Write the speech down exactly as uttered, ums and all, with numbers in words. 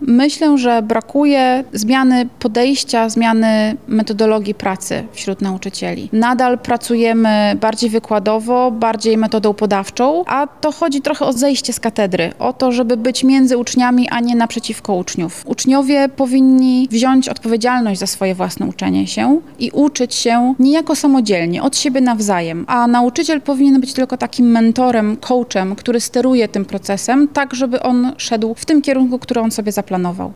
Myślę, że brakuje zmiany podejścia, zmiany metodologii pracy wśród nauczycieli. Nadal pracujemy bardziej wykładowo, bardziej metodą podawczą, a to chodzi trochę o zejście z katedry, o to, żeby być między uczniami, a nie naprzeciwko uczniów. Uczniowie powinni wziąć odpowiedzialność za swoje własne uczenie się i uczyć się niejako samodzielnie, od siebie nawzajem, a nauczyciel powinien być tylko takim mentorem, coachem, który steruje tym procesem, tak żeby on szedł w tym kierunku, który on sobie zaplanował.